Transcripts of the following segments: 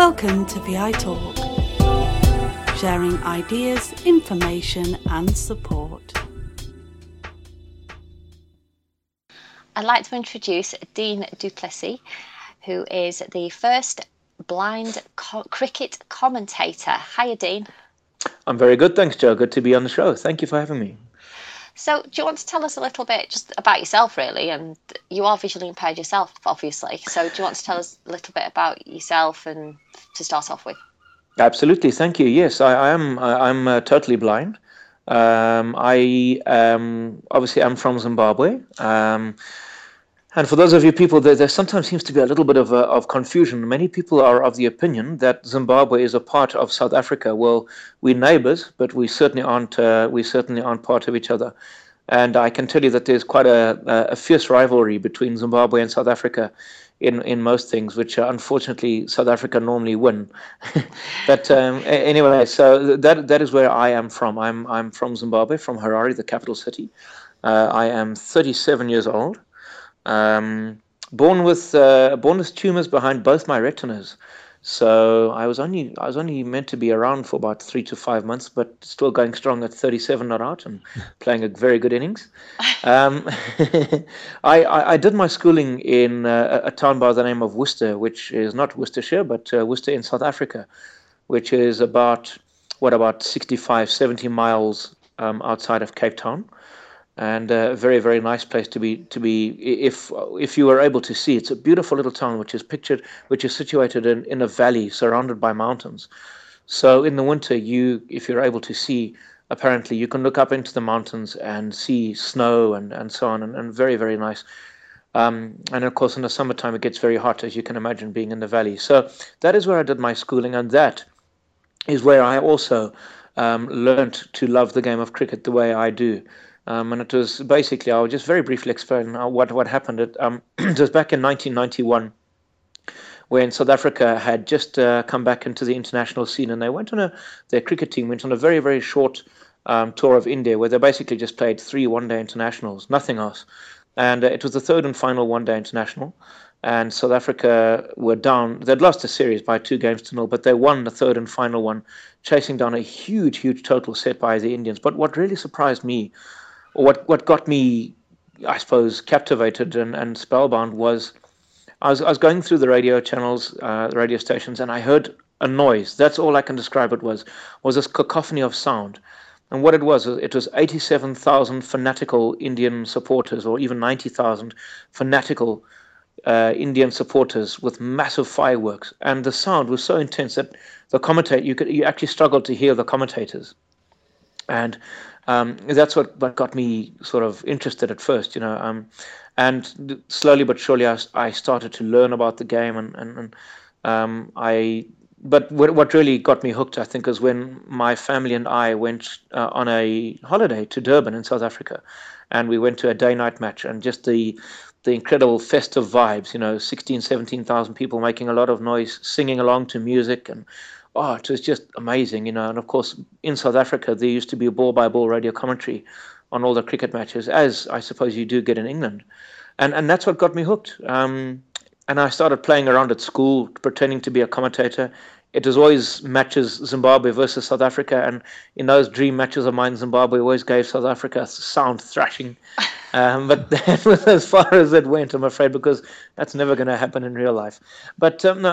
Welcome to VI Talk, sharing ideas, information and support. I'd like to introduce Dean Duplessis, who is the first blind cricket commentator. Hiya, Dean. I'm very good, thanks, Joe. Good to be on the show. Thank you for having me. So, do you want to tell us a little bit just about yourself, really? And you are visually impaired yourself, obviously. So, do you want to tell us a little bit about yourself and to start off with? Absolutely, thank you. Yes, I'm totally blind. Obviously I'm from Zimbabwe. And for those of you people, there sometimes seems to be a little bit of confusion. Many people are of the opinion that Zimbabwe is a part of South Africa. Well, we're neighbors, but we certainly aren't part of each other. And I can tell you that there's quite a fierce rivalry between Zimbabwe and South Africa in most things, which unfortunately South Africa normally win. But anyway, so that is where I am from. I'm from Zimbabwe, from Harare, the capital city. I am 37 years old. Born with tumors behind both my retinas, so I was only meant to be around for about 3 to 5 months, but still going strong at 37 not out and playing a very good innings. I did my schooling in a town by the name of Worcester, which is not Worcestershire, but Worcester in South Africa, which is about 65, 70 miles outside of Cape Town. And a very, very nice place to be. If you were able to see, it's a beautiful little town which is situated in a valley surrounded by mountains. So in the winter, if you're able to see, apparently you can look up into the mountains and see snow and so on, and very, very nice. And of course, in the summertime, it gets very hot, as you can imagine, being in the valley. So that is where I did my schooling, and that is where I also learned to love the game of cricket the way I do. And it was basically, I'll just very briefly explain what happened. It was back in 1991 when South Africa had just come back into the international scene, and their cricket team went on a very, very short tour of India where they basically just played 3 one-day internationals, nothing else. And it was the third and final one-day international. And South Africa were down. They'd lost a series by 2-0, but they won the third and final one, chasing down a huge, huge total set by the Indians. But what really surprised me, or what got me, I suppose, captivated and spellbound was I was going through the radio channels, the radio stations, and I heard a noise. That's all I can describe it was this cacophony of sound. And what it was 87,000 fanatical Indian supporters, or even 90,000 fanatical Indian supporters with massive fireworks. And the sound was so intense that you actually struggled to hear the commentators. And that's what got me sort of interested at first, and slowly but surely I started to learn about the game, but what really got me hooked, I think, is when my family and I went on a holiday to Durban in South Africa, and we went to a day-night match, and just the incredible festive vibes, 16, 17,000 people making a lot of noise, singing along to music, and it was just amazing, and of course, in South Africa, there used to be a ball-by-ball radio commentary on all the cricket matches, as I suppose you do get in England. And that's what got me hooked. And I started playing around at school, pretending to be a commentator. It was always matches Zimbabwe versus South Africa, and in those dream matches of mine, Zimbabwe always gave South Africa a sound thrashing. But that was as far as it went, I'm afraid, because that's never going to happen in real life. But then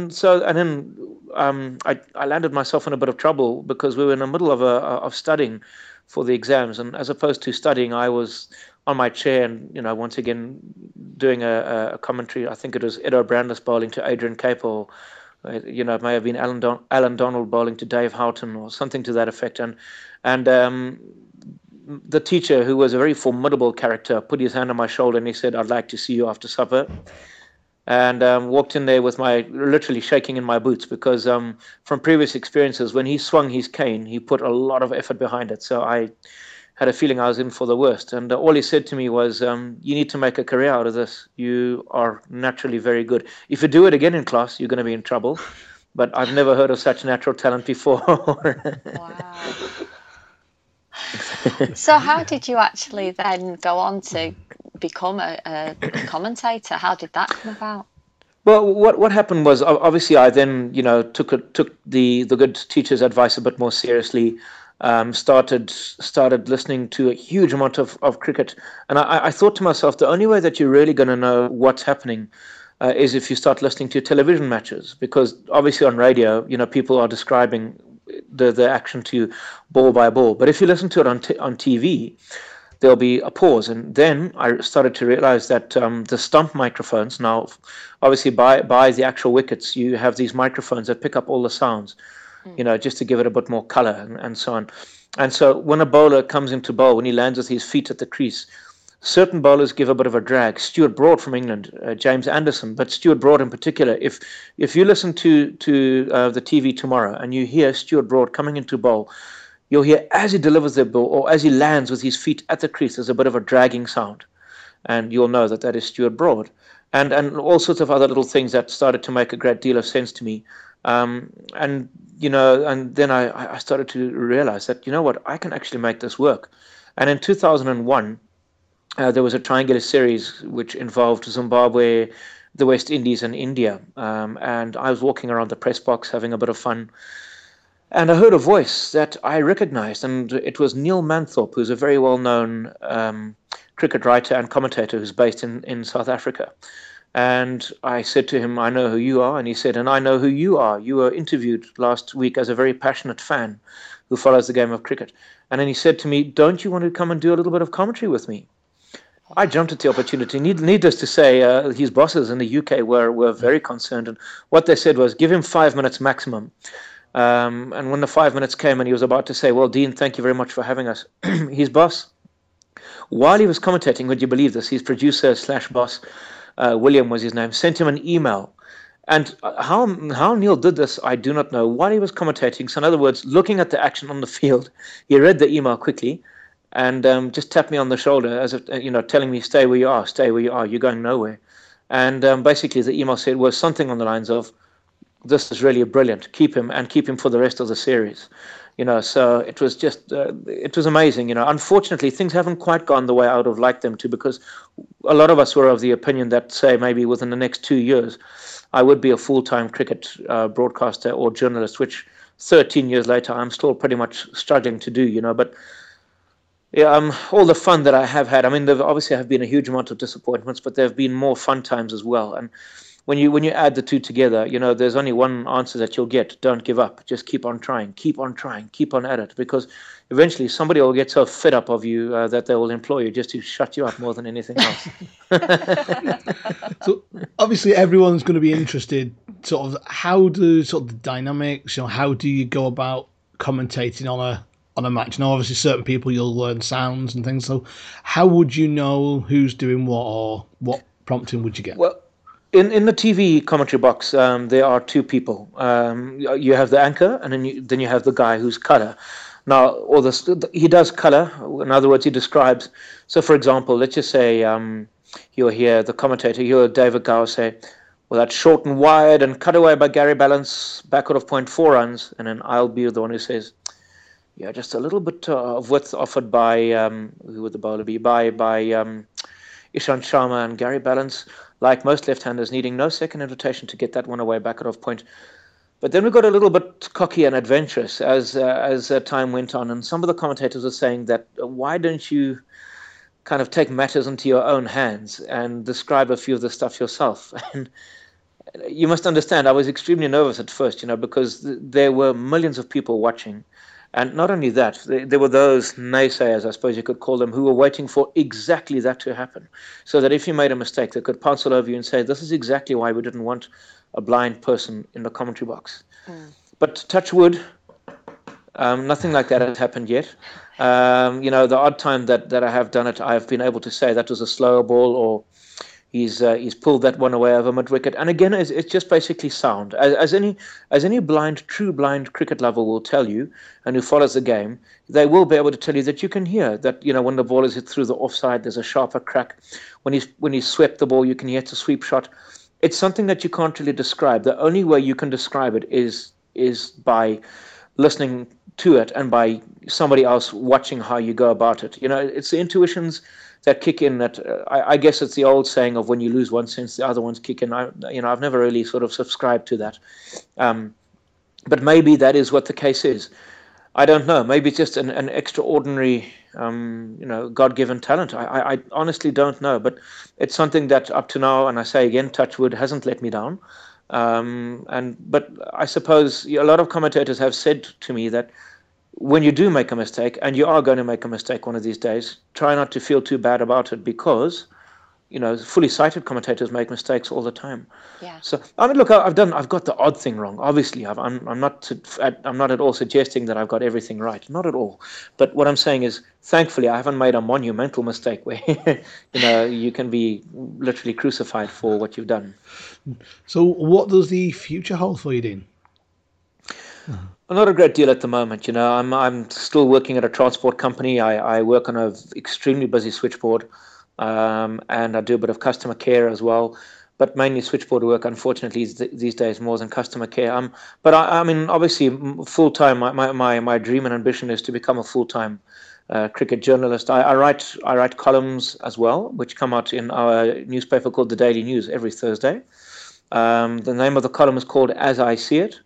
I landed myself in a bit of trouble because we were in the middle of studying for the exams, and as opposed to studying, I was on my chair and once again doing a commentary. I think it was Edo Brandis bowling to Adrian Capel. It may have been Alan Donald bowling to Dave Houghton or something to that effect, and the teacher, who was a very formidable character, put his hand on my shoulder and he said, "I'd like to see you after supper." And walked in there with literally shaking in my boots, because from previous experiences, when he swung his cane, he put a lot of effort behind it. So I had a feeling I was in for the worst. And all he said to me was, "You need to make a career out of this. You are naturally very good. If you do it again in class, you're going to be in trouble." But I've never heard of such natural talent before. Wow. So how did you actually then go on to become a commentator? How did that come about? Well, what happened was obviously I then took the good teacher's advice a bit more seriously. Started listening to a huge amount of cricket, and I thought to myself, the only way that you're really going to know what's happening is if you start listening to television matches, because obviously on radio, people are describing the action to you ball by ball. But if you listen to it on TV, there'll be a pause. And then I started to realize that the stump microphones, now obviously by the actual wickets, you have these microphones that pick up all the sounds, just to give it a bit more color and so on. And so when a bowler comes into bowl, when he lands with his feet at the crease, certain bowlers give a bit of a drag. Stuart Broad from England, James Anderson, but Stuart Broad in particular. If you listen to the TV tomorrow and you hear Stuart Broad coming into bowl, you'll hear as he delivers the ball or as he lands with his feet at the crease, there's a bit of a dragging sound. And you'll know that is Stuart Broad. And all sorts of other little things that started to make a great deal of sense to me. And then I started to realize that, what, I can actually make this work. And in 2001, there was a triangular series which involved Zimbabwe, the West Indies, and India. And I was walking around the press box having a bit of fun. And I heard a voice that I recognized, and it was Neil Manthorpe, who's a very well-known cricket writer and commentator who's based in South Africa. And I said to him, I know who you are. And he said, and I know who you are. You were interviewed last week as a very passionate fan who follows the game of cricket. And then he said to me, don't you want to come and do a little bit of commentary with me? I jumped at the opportunity. Needless to say, his bosses in the UK were very concerned. And what they said was, give him 5 minutes maximum. And when the 5 minutes came and he was about to say, well, Dean, thank you very much for having us, his boss, while he was commentating, would you believe this, his producer / boss, William was his name, sent him an email. And how Neil did this, I do not know. While he was commentating, so in other words, looking at the action on the field, he read the email quickly and just tapped me on the shoulder as if, telling me, stay where you are, you're going nowhere. And basically the email was something on the lines of, this is really brilliant, keep him for the rest of the series. So it was just, it was amazing. Unfortunately, things haven't quite gone the way I would have liked them to, because a lot of us were of the opinion that, say, maybe within the next 2 years, I would be a full-time cricket broadcaster or journalist, which 13 years later, I'm still pretty much struggling to do, But yeah, all the fun that I have had, I mean, there obviously have been a huge amount of disappointments, but there have been more fun times as well. And when you add the two together, there's only one answer that you'll get. Don't give up. Just keep on trying, keep on at it, because eventually somebody will get so fed up of you that they will employ you just to shut you up more than anything else. So obviously everyone's going to be interested, sort of, how do sort of the dynamics, how do you go about commentating on a match? Now, obviously certain people you'll learn sounds and things. So how would you know who's doing what, or what prompting would you get? Well, in the TV commentary box, there are two people. You have the anchor, and then you have the guy who's colour. Now, he does colour. In other words, he describes. So, for example, let's just say you'll hear the commentator, you'll hear David Gower say, well, that's short and wide and cut away by Gary Balance, backward of 0.4 runs. And then I'll be the one who says, yeah, just a little bit of width offered by, who would the bowler be, by Ishant Sharma and Gary Balance, like most left-handers, needing no second invitation to get that one away back at off point. But then we got a little bit cocky and adventurous as time went on, and some of the commentators were saying that, why don't you kind of take matters into your own hands and describe a few of the stuff yourself? And you must understand, I was extremely nervous at first, because there were millions of people watching. And not only that, there were those naysayers, I suppose you could call them, who were waiting for exactly that to happen. So that if you made a mistake, they could pencil over you and say, this is exactly why we didn't want a blind person in the commentary box. But touch wood, nothing like that has happened yet. The odd time that I have done it, I've been able to say that was a slower ball, or he's pulled that one away over mid-wicket. And again, it's just basically sound. As any true blind cricket lover will tell you, and who follows the game, they will be able to tell you that you can hear that, when the ball is hit through the offside, there's a sharper crack. When he's swept the ball, you can hear it's a sweep shot. It's something that you can't really describe. The only way you can describe it is by listening to it and by somebody else watching how you go about it. It's the intuitions that kick in. That I guess it's the old saying of when you lose one sense, the other ones kick in. I've never really sort of subscribed to that, but maybe that is what the case is. I don't know. Maybe it's just an extraordinary, God-given talent. I honestly don't know. But it's something that up to now, and I say again, touch wood, hasn't let me down. But I suppose a lot of commentators have said to me that when you do make a mistake, and you are going to make a mistake one of these days, try not to feel too bad about it, because fully sighted commentators make mistakes all the time. Yeah. So I mean, look, I've got the odd thing wrong. Obviously, I'm not at all suggesting that I've got everything right. Not at all. But what I'm saying is, thankfully, I haven't made a monumental mistake where you can be literally crucified for what you've done. So, what does the future hold for you, Dean? Not a great deal at the moment. I'm still working at a transport company. I work on an extremely busy switchboard. And I do a bit of customer care as well, but mainly switchboard work, unfortunately, these days more than customer care. But I mean, obviously, full time. My dream and ambition is to become a full time cricket journalist. I write columns as well, which come out in our newspaper called the Daily News every Thursday. The name of the column is called As I See It.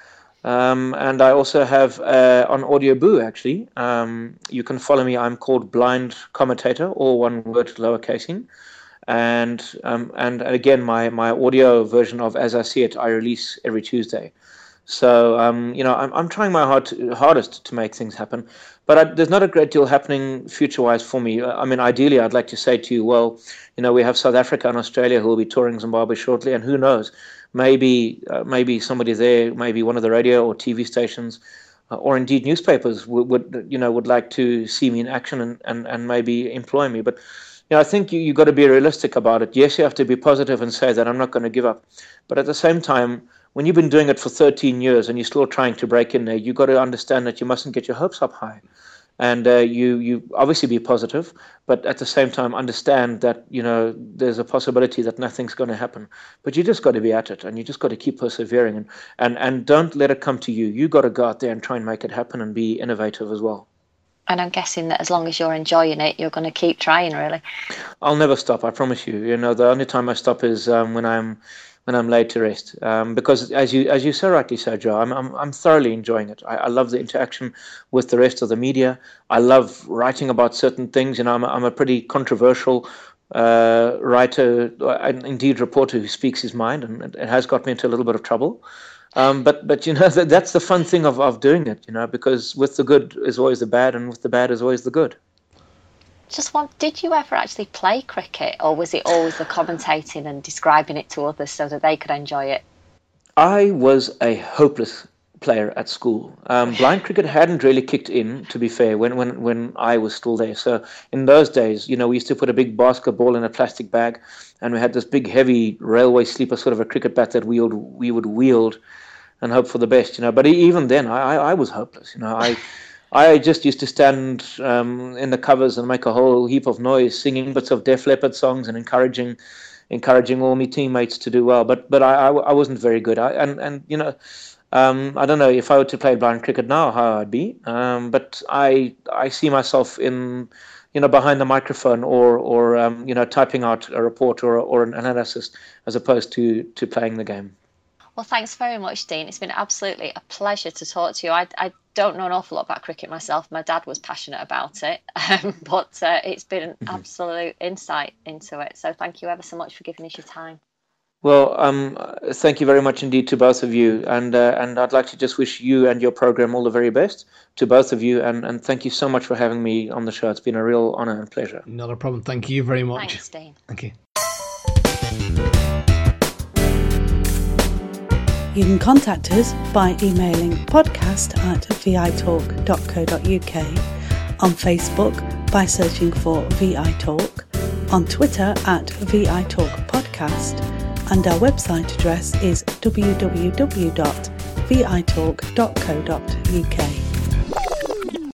And I also have on Audio Boo, actually. You can follow me. I'm called Blind Commentator, all one word, lowercasing. And again, my audio version of As I See It, I release every Tuesday. So, I'm trying my hardest to make things happen. But there's not a great deal happening future-wise for me. I mean, ideally, I'd like to say to you, well, we have South Africa and Australia who will be touring Zimbabwe shortly, and who knows? Maybe somebody there, maybe one of the radio or TV stations, or indeed newspapers would like to see me in action and maybe employ me. But I think you got to be realistic about it. Yes, you have to be positive and say that I'm not going to give up. But at the same time, when you've been doing it for 13 years and you're still trying to break in there, you got to understand that you mustn't get your hopes up high. And you obviously be positive, but at the same time understand that there's a possibility that nothing's going to happen. But you just got to be at it, and you just got to keep persevering, and don't let it come to you. You got to go out there and try and make it happen and be innovative as well. And I'm guessing that as long as you're enjoying it, you're going to keep trying, really. I'll never stop. I promise you. The only time I stop is when I'm laid to rest, because as you so rightly said, Joe, I'm thoroughly enjoying it. I love the interaction with the rest of the media. I love writing about certain things. I'm a pretty controversial writer, and indeed reporter who speaks his mind, and it has got me into a little bit of trouble. But that's the fun thing of doing it, because with the good is always the bad, and with the bad is always the good. Did you ever actually play cricket, or was it always the commentating and describing it to others so that they could enjoy it? I was a hopeless player at school. Blind cricket hadn't really kicked in, to be fair, when I was still there. So in those days, we used to put a big basketball in a plastic bag, and we had this big, heavy railway sleeper, sort of a cricket bat that we would wield and hope for the best. But even then, I was hopeless. I just used to stand in the covers and make a whole heap of noise, singing bits of Def Leppard songs and encouraging all my teammates to do well. But I wasn't very good. I don't know if I were to play blind cricket now how I'd be. But I see myself in behind the microphone or typing out a report or an analysis as opposed to playing the game. Well, thanks very much, Dean. It's been absolutely a pleasure to talk to you. I don't know an awful lot about cricket myself. My dad was passionate about it, but it's been an absolute insight into it. So thank you ever so much for giving us your time. Well, thank you very much indeed to both of you. And I'd like to just wish you and your program all the very best to both of you. And thank you so much for having me on the show. It's been a real honor and pleasure. Not a problem. Thank you very much. Thanks, Dean. Thank you. You can contact us by emailing podcast@vitalk.co.uk, on Facebook by searching for VI Talk, on Twitter @VITalkPodcast, and our website address is www.vitalk.co.uk.